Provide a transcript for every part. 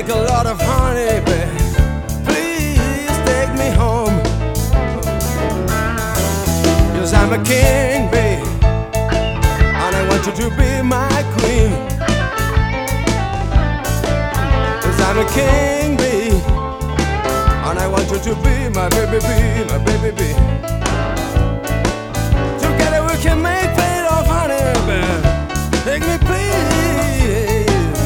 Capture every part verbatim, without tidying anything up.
make a lot of honey, babe. Please take me home. 'Cause I'm a king, babe, and I want you to be my queen. 'Cause I'm a king, babe, and I want you to be my baby, be my baby, be. Together we can make plenty of honey, babe. Take me, please.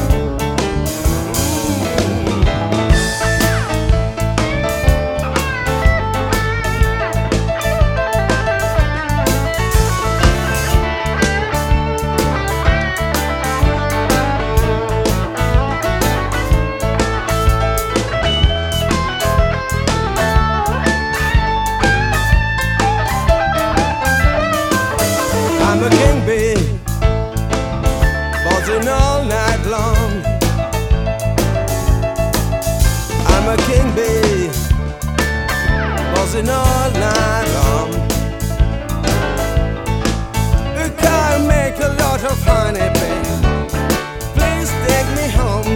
I'm a king, babe, buzzing all night long. I'm a king, babe, buzzing all night long. You can make a lot of honey, babe. Please take me home.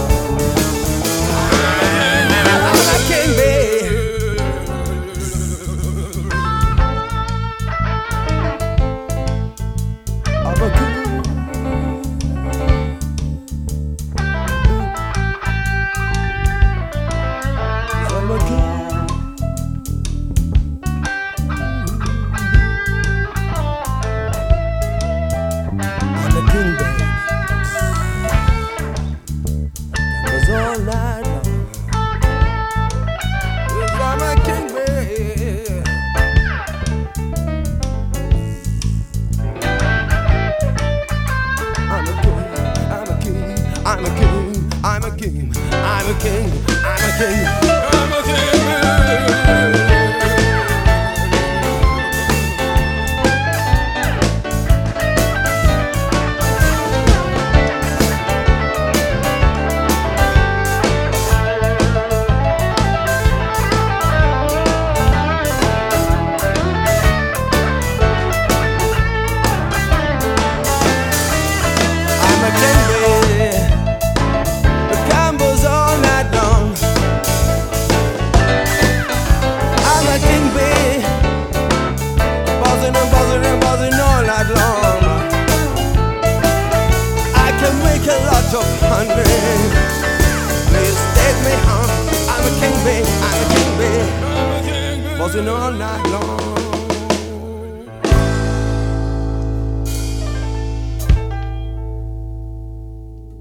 I'm a king, babe. I'm a king. I'm a king. I'm a king, babe. That was all night long. 'Cause I'm a king, babe. I'm a king, I'm a king, I'm a king, I'm a king, I'm a king, I'm a king, I'm a king. I'm a king, babe. The gamble's all night long. I'm a king, babe, buzzing and buzzing and buzzing all night long. I can make a lot of honey. Please take me home. I'm a king, babe. I'm a king, babe, buzzing all night long.